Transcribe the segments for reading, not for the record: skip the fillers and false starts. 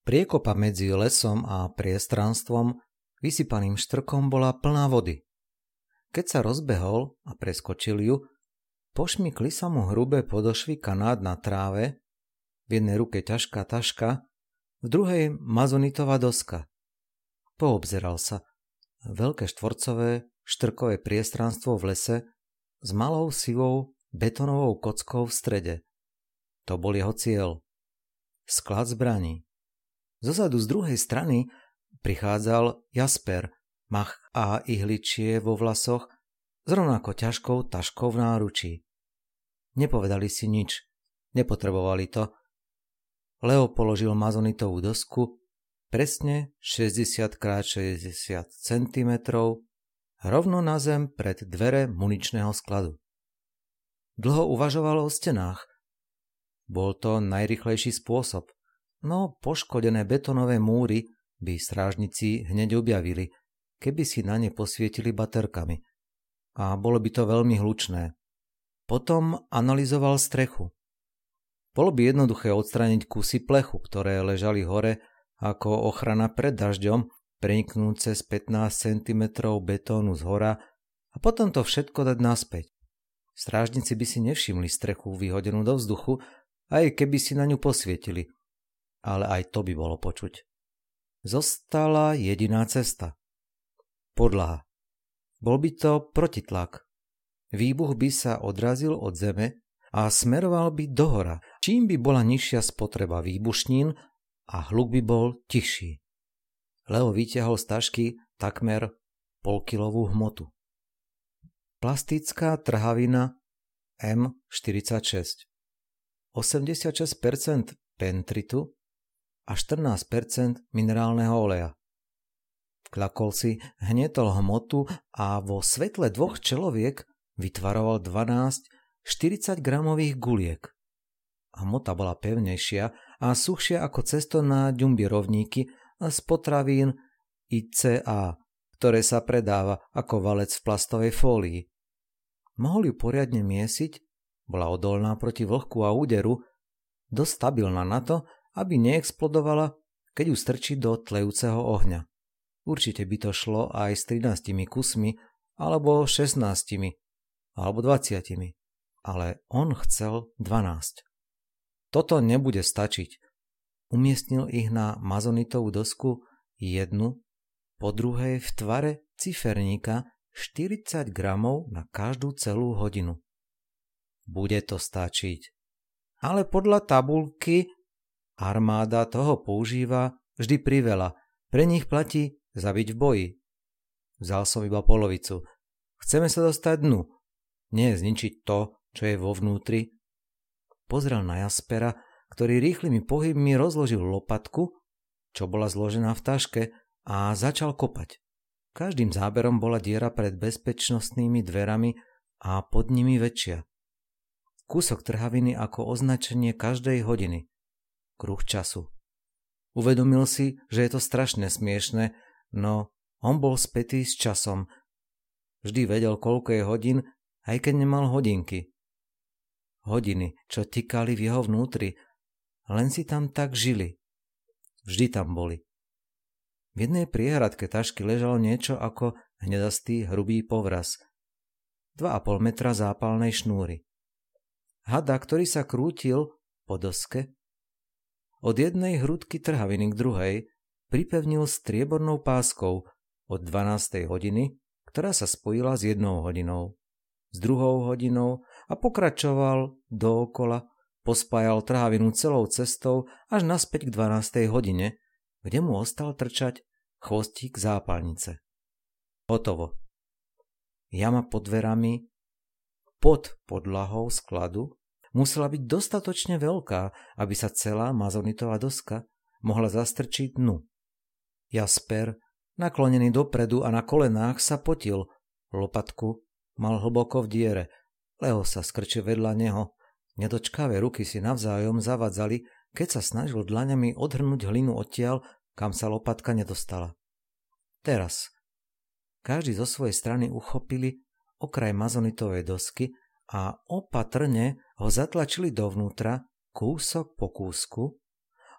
Priekopa medzi lesom a priestranstvom, vysypaným štrkom, bola plná vody. Keď sa rozbehol a preskočil ju, pošmykli sa mu hrubé podošvy kanát na tráve, v jednej ruke ťažká taška, v druhej mazonitová doska. Poobzeral sa. Veľké štvorcové, štrkové priestranstvo v lese s malou sivou betónovou kockou v strede. To bol jeho cieľ. Sklad zbraní. Zozadu z druhej strany prichádzal Jasper, mach a ihličie vo vlasoch s rovnako ťažkou taškou v náručí. Nepovedali si nič, nepotrebovali to. Leo položil mazonitovú dosku presne 60x60 cm rovno na zem pred dvere muničného skladu. Dlho uvažoval o stenách. Bol to najrýchlejší spôsob, no poškodené betónové múry by strážnici hneď objavili, keby si na ne posvietili baterkami. A bolo by to veľmi hlučné. Potom analyzoval strechu. Bolo by jednoduché odstrániť kusy plechu, ktoré ležali hore ako ochrana pred dažďom, preniknúť cez 15 cm betónu zhora a potom to všetko dať naspäť. Strážnici by si nevšimli strechu vyhodenú do vzduchu, aj keby si na ňu posvietili. Ale aj to by bolo počuť. Zostala jediná cesta. Podlaha. Bol by to protitlak. Výbuch by sa odrazil od zeme a smeroval by dohora, čím by bola nižšia spotreba výbušnín a hluk by bol tichší. Leo vytiahol z tašky takmer polkilovú hmotu. Plastická trhavina M46. 86% pentritu a 14% minerálneho oleja. Vklakol si, hnietol hmotu a vo svetle dvoch čeloviek vytvaroval 12 40-gramových guliek. Hmota bola pevnejšia a suchšia ako cesto na ďumbierovníky z potravín ICA, ktoré sa predáva ako valec v plastovej fólii. Mohol ju poriadne miesiť, bola odolná proti vlhku a úderu, dosť stabilná na to, aby neexplodovala, keď ju strčí do tlejúceho ohňa. Určite by to šlo aj s 13 kusmi, alebo 16, alebo 20, ale on chcel 12. Toto nebude stačiť. Umiestnil ich na mazonitovú dosku jednu po druhej v tvare ciferníka 40 gramov na každú celú hodinu. Bude to stačiť. Ale podľa tabuľky armáda toho používa vždy priveľa. Pre nich platí zabiť v boji. Vzal som iba polovicu. Chceme sa dostať dnu. Nie zničiť to, čo je vo vnútri. Pozrel na Jaspera, ktorý rýchlymi pohybmi rozložil lopatku, čo bola zložená v taške, a začal kopať. Každým záberom bola diera pred bezpečnostnými dverami a pod nimi väčšia. Kúsok trhaviny ako označenie každej hodiny. Kruh času. Uvedomil si, že je to strašne smiešne, no on bol spätý s časom. Vždy vedel, koľko je hodín, aj keď nemal hodinky. Hodiny, čo tikali v jeho vnútri, len si tam tak žili. Vždy tam boli. V jednej priehradke tašky ležalo niečo ako hnedastý hrubý povraz. 2,5 metra zápalnej šnúry. Hada, ktorý sa krútil po doske, od jednej hrudky trhaviny k druhej pripevnil striebornou páskou od 12. hodiny, ktorá sa spojila s 1 hodinou, s 2 hodinou a pokračoval dookola, pospájal trhavinu celou cestou až naspäť k 12. hodine, kde mu ostal trčať chvostík zápalnice. Hotovo. Jama pod dverami, pod podlahou skladu, musela byť dostatočne veľká, aby sa celá mazonitová doska mohla zastrčiť dnu. Jasper, naklonený dopredu a na kolenách, sa potil. Lopatku mal hlboko v diere. Leo sa skrčil vedľa neho. Nedočkavé ruky si navzájom zavadzali, keď sa snažil dlaňami odhrnúť hlinu odtiaľ, kam sa lopatka nedostala. Teraz. Každý zo svojej strany uchopili okraj mazonitovej dosky a opatrne ho zatlačili dovnútra, kúsok po kúsku,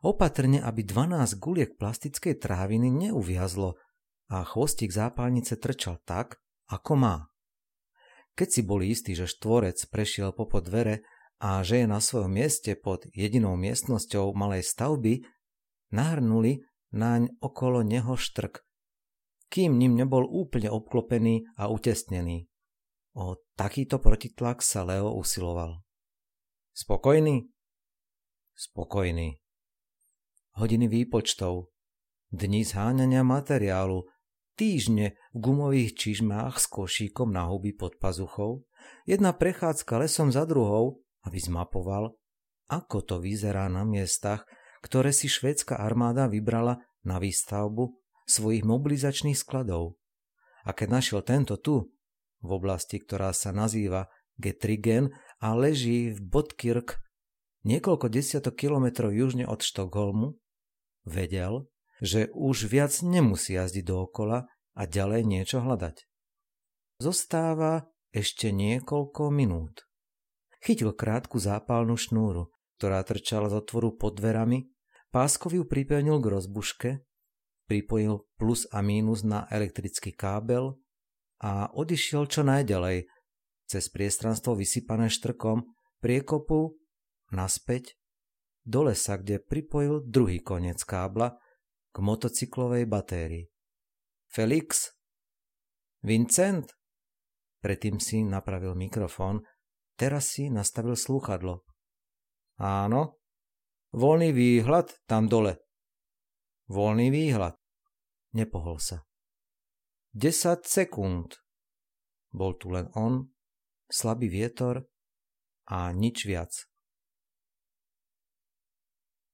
Opatrne, aby 12 guliek plastickej tráviny neuviazlo a chvostík zápalnice trčal tak, ako má. Keď si boli istí, že štvorec prešiel popod dvere a že je na svojom mieste pod jedinou miestnosťou malej stavby, nahrnuli naň okolo neho štrk, kým ním nebol úplne obklopený a utesnený. O takýto protitlak sa Leo usiloval. Spokojný? Spokojný. Hodiny výpočtov, dni zháňania materiálu, týždne v gumových čižmách s košíkom na huby pod pazuchou, jedna prechádzka lesom za druhou, aby zmapoval, ako to vyzerá na miestach, ktoré si švédska armáda vybrala na výstavbu svojich mobilizačných skladov. A keď našiel tento tu, v oblasti, ktorá sa nazýva Getrigen a leží v Botkirk, niekoľko desiatok kilometrov južne od Štokholmu, vedel, že už viac nemusí jazdiť dookola a ďalej niečo hľadať. Zostáva ešte niekoľko minút. Chytil krátku zápalnú šnúru, ktorá trčala z otvoru pod dverami, páskov ju pripevnil k rozbuške, pripojil plus a mínus na elektrický kábel a odišiel čo najďalej, cez priestranstvo vysypané štrkom, priekopu, naspäť, do lesa, kde pripojil druhý koniec kábla k motocyklovej batérii. Felix? Vincent? Predtým si napravil mikrofón, teraz si nastavil slúchadlo. Áno? Voľný výhľad tam dole. Voľný výhľad. Nepohol sa. 10 sekúnd. Bol tu len on, slabý vietor a nič viac.